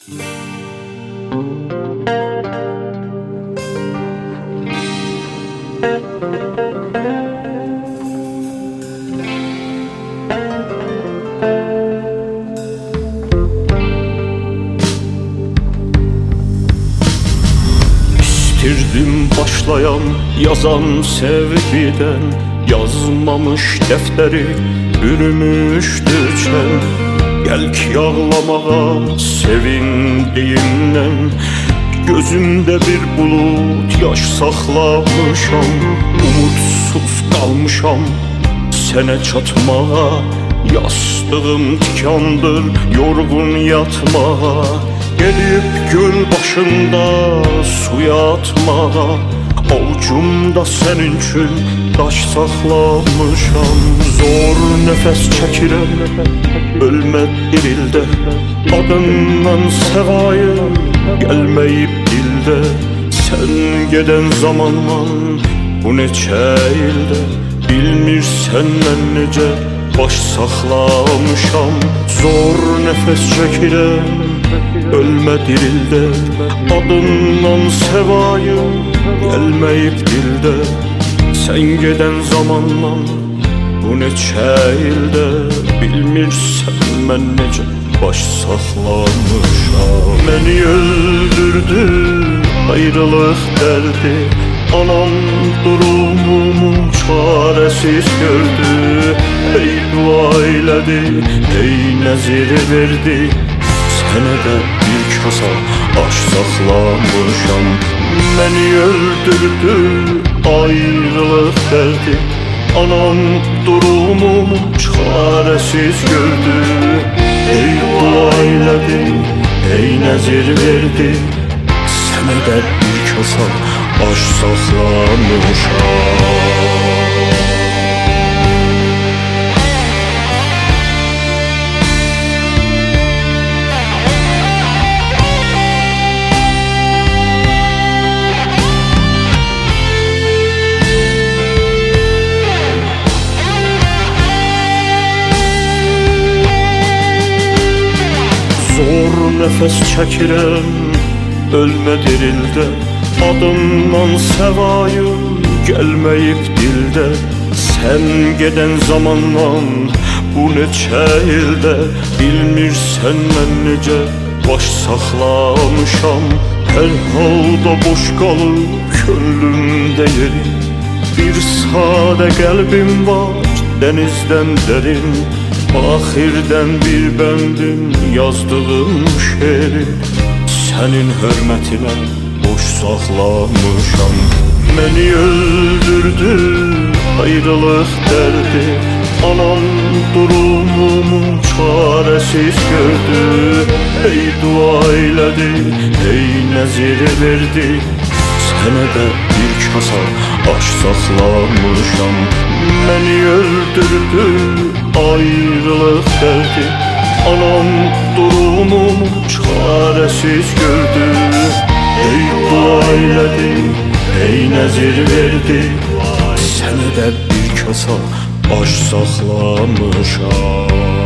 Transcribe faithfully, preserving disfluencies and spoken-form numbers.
İstirdim başlayan, yazan sevgiden, yazmamış defteri bürümüşdü çen. Gel ki ağlamağa sevindiğimden, gözümde bir bulut yaş saxlamışam. Umutsuz qalmışam sənə çatmağa, yastığım tikandır yorğun yatmağa. Gelip göl başında suya atmağa, avucumda senin üçün daş saxlamışam. Zor nəfəs çəkirəm, ölmə dirildə, adından səvayı gəlməyib dildə. Sən gedən zamandan bu neçə ildə, bilmirsən mən necə baş saxlamışam. Zor nəfəs çəkirəm, ölmə dirildə, adından səvayı gəlməyib dildə. Sən gedən zamandan bu neçə ildə, bilmirsən mən necə baş saxlamışam. Məni öldürdü ayrılıq dərdi, anam durumumu çarəsiz gördü. Ey dua elədi, ey nəzir verdi, sənə də bir kasa aş saxlamışam. Məni öldürdü ayrılıq dərdi, anam durumumu çarəsiz gördü. Ey dua elədi, ey nəzir verdi, sənə də bir kasa aş saxlamışam. Zor nəfəs çəkirəm, ölmə dirildə, adından səvayı gəlməyib dildə. Sən gedən zamandan bu neçə ildə, bilmirsən mən necə baş saxlamışam. Hər halda boş qalıb könlümdə yeri, bir sadə qəlbim var dənizdən dərin. Axirdən bir bəndim yazdığım şeiri, sənin hörmətinə boş saxlamışam. Məni öldürdü ayrılıq dərdi, anam durumumu çarəsiz gördü. Ey dua elədi, ey nəzir verdi, sənə də bir kasa aş saxlamışam. Məni öldürdü ayrılıq dərdi, anam durumumu çarəsiz gördü. Ey dua elədi, ey nəzir verdi, sənə də bir kasa aş saxlamışam.